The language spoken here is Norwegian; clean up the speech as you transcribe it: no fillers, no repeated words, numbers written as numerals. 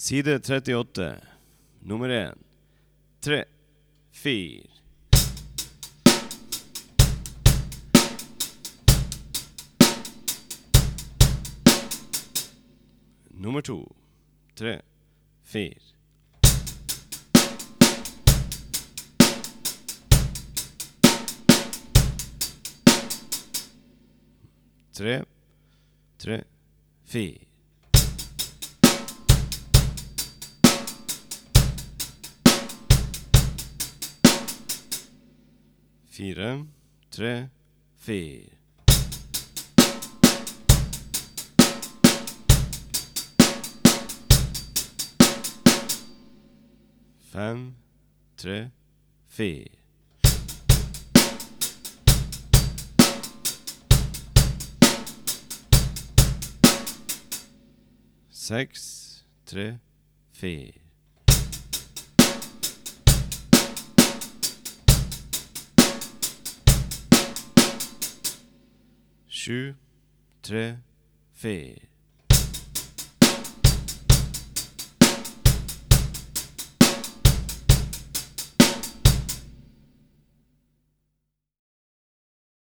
Side 38, nummer 1, 3, 4. Nummer 2, 3, 4. 3, 3, 4. 4, 3, 4. 5, 3, 4. 6, 3, 4. 7, 3, 4.